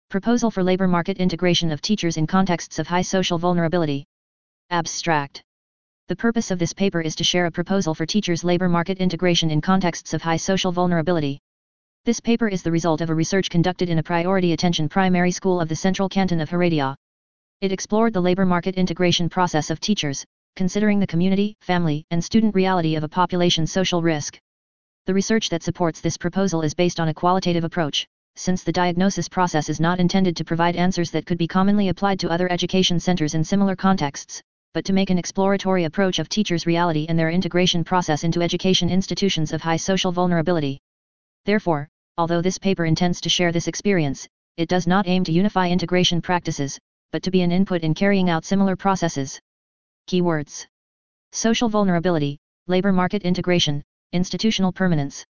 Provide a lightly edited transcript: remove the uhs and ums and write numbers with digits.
Proposal for labor market integration of teachers in contexts of high social vulnerability. Abstract. The purpose of this paper is to share a proposal for teachers' labor market integration in contexts of high social vulnerability. This paper is the result of a research conducted in a priority attention primary school of the central canton of Heredia. It explored the labor market integration process of teachers, considering the community, family, and student reality of a population's social risk. The research that supports this proposal is based on a qualitative approach, since the diagnosis process is not intended to provide answers that could be commonly applied to other education centers in similar contexts, but to make an exploratory approach of teachers' reality and their integration process into education institutions of high social vulnerability. Therefore, although this paper intends to share this experience, it does not aim to unify integration practices, but to be an input in carrying out similar processes. Keywords: social vulnerability, labor market integration, institutional permanence.